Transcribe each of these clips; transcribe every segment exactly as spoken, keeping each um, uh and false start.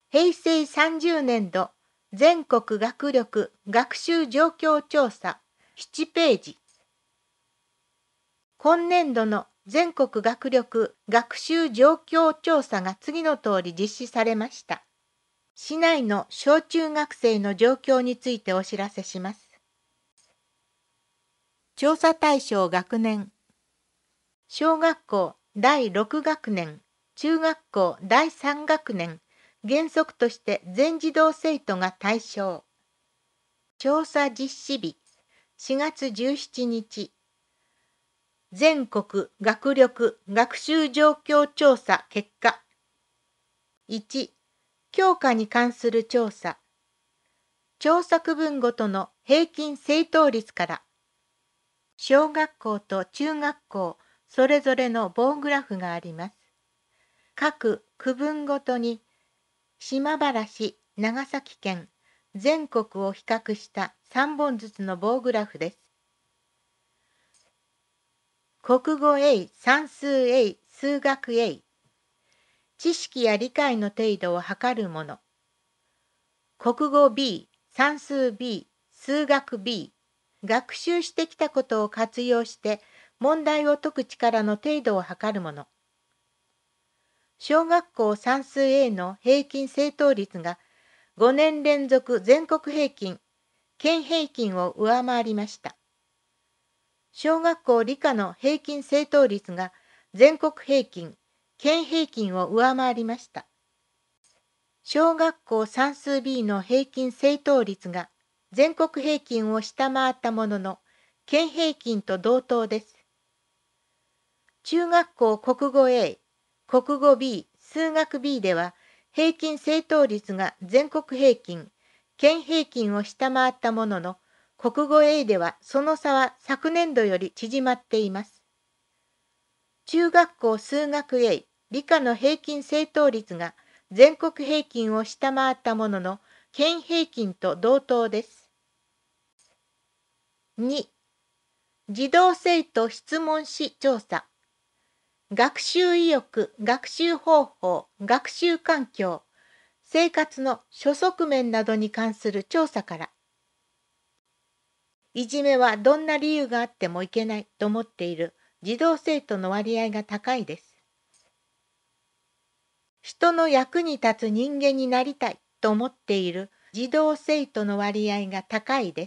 へいせいさんじゅうねんど全国学力学習状況調査ななページ。今年度の全国学力学習状況調査が次の通り実施されました。市内の小中学生の状況についてお知らせします。調査対象学年。小学校だいろく学年、中学校だいさん学年、原則として全児童生徒が対象。調査実施日しがつじゅうしちにち。全国学力学習状況調査結果。いち、教科に関する調査。調査区分ごとの平均正答率から。小学校と中学校それぞれの棒グラフがあります。各区分ごとに島原市、長崎県、全国を比較したさんぼんずつの棒グラフです。国語 A、算数 A、数学 A。知識や理解の程度を測るもの。国語 B、算数 B、数学 B。学習してきたことを活用して問題を解く力の程度を測るもの。小学校算数 A の平均正答率がごねん連続全国平均、県平均を上回りました。小学校理科の平均正答率が全国平均、県平均を上回りました。小学校算数 B の平均正答率が全国平均を下回ったものの、県平均と同等です。中学校国語 A、国語 B、数学 B では平均正答率が全国平均、県平均を下回ったものの、国語 A ではその差は昨年度より縮まっています。中学校数学 A、理科の平均正答率が全国平均を下回ったものの、県平均と同等です。に、児童生徒質問紙調査。学習意欲、学習方法、学習環境、生活の諸側面などに関する調査から。いじめはどんな理由があってもいけないと思っている児童生徒の割合が高いです。人の役に立つ人間になりたいと思っている児童生徒の割合が高いです。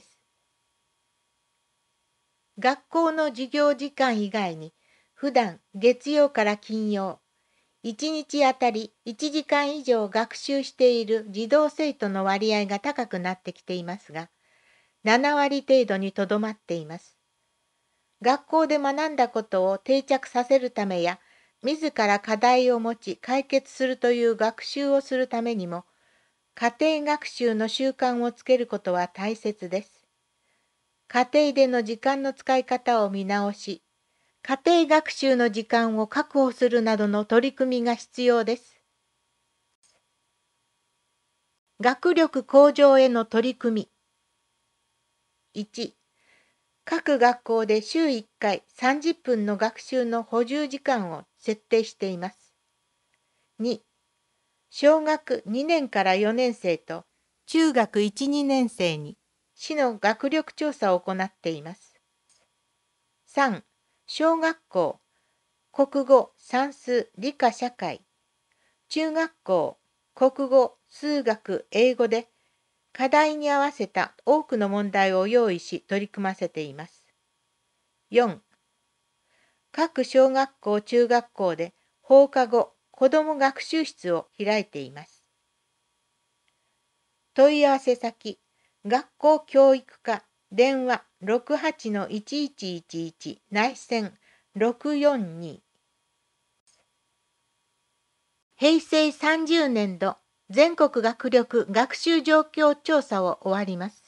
学校の授業時間以外に、普段月曜から金曜、いちにちあたりいちじかん以上学習している児童生徒の割合が高くなってきていますが、ななわり程度にとどまっています。学校で学んだことを定着させるためや、自ら課題を持ち解決するという学習をするためにも、家庭学習の習慣をつけることは大切です。家庭での時間の使い方を見直し、家庭学習の時間を確保するなどの取り組みが必要です。学力向上への取り組み。いち、各学校で週いっかいさんじゅっぷんの学習の補充時間を設定しています。に、小学にねんからよねん生と中学いち、にねん生に市の学力調査を行っています。さん、小学校国語、算数、理科、社会、中学校、国語、数学、英語で課題に合わせた多くの問題を用意し取り組ませています。よん、各小学校、中学校で放課後、子ども学習室を開いています。問い合わせ先、学校教育課、電話 ろくはちのいちいちいちいち 内線ろくよんに。へいせいさんじゅうねんど全国学力学習状況調査を終わります。